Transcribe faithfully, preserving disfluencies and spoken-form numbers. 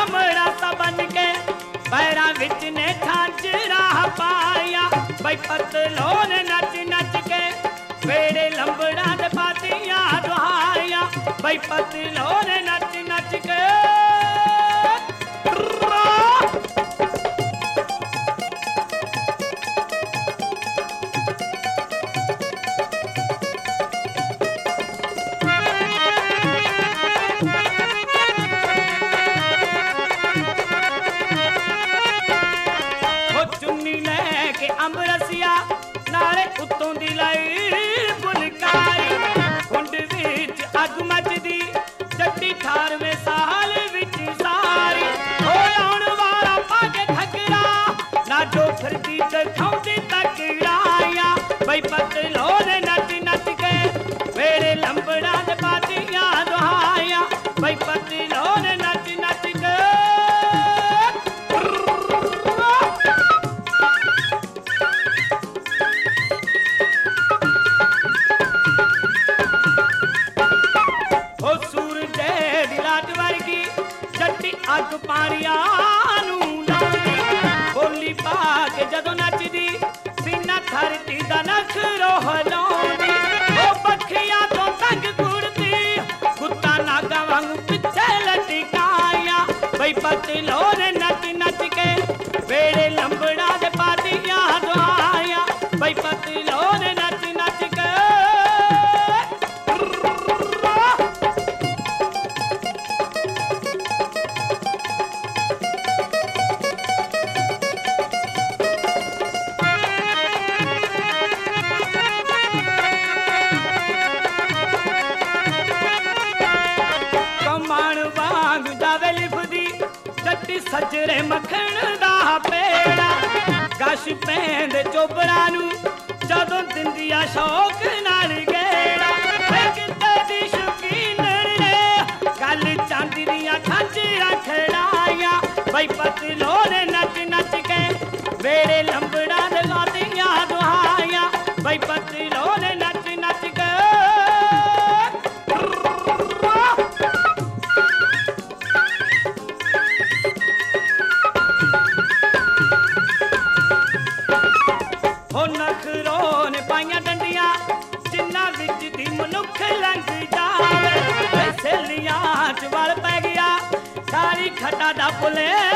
लमड़ा सा बन के पैरा विच ने झांझरा पाया बई पतलों ने नच नच के वेड़े लंबड़ा दे पातियां दुहाया बई पतलों ने नच नच के अठारहवें साल विच सारी हो आउण वाला पाके घगरा ना डोखर दी दिखाउंदी तकड़ाया बई पतलों ने नच नच के वेड़े लंबड़ा दे पातियां दुहाया बई पतलों ने नच नच के अग पानिया बोली पा के जदों नचदी सीना धरती दा नखरो हिलाउंदी ओ पखियां तो तंग कुड़ती कुत्ता नागा वांगू पिछे लटकाया बई पतलों ने नच नच के वेड़े लंबड़ा दे पातियां दुहाया बई पतलों ने नच नच के सजरे मखण दा पेड़ा कश पैंद चोबड़ा नू जदों दिंदिया शौक नाल गेड़ा किते दी शौकीन ने गल चांदी दियां झांझरां खड़ाया बई पतलों ने नच नच के वेड़े लंबड़ा दे गादियां दुहाया बई पतलों ने नच नच के नखरों ने पाइया डंडिया जिन्ना विच दी मनुख लंघ जावे सहेलियां च वल पै गया सारी खटा दा पुले